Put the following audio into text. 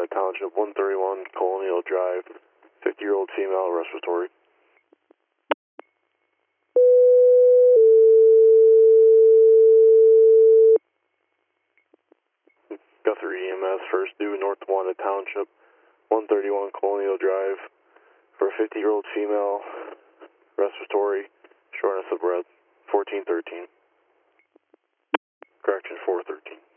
Wanda Township, 131 Colonial Drive, 50-year-old female, respiratory. Guthrie EMS, first due, North Wanda Township, 131 Colonial Drive, for a 50-year-old female, respiratory, shortness of breath, 1413. Correction, 413.